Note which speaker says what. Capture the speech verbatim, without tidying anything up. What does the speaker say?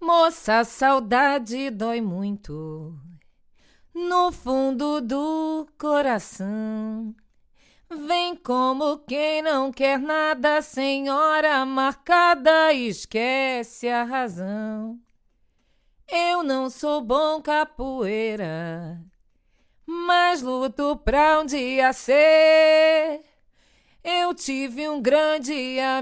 Speaker 1: Moça, a saudade dói muito no fundo do coração. Vem como quem não quer nada, senhora marcada, esquece a razão. Eu não sou bom capoeira, mas luto pra um dia ser. Eu tive um grande amigo.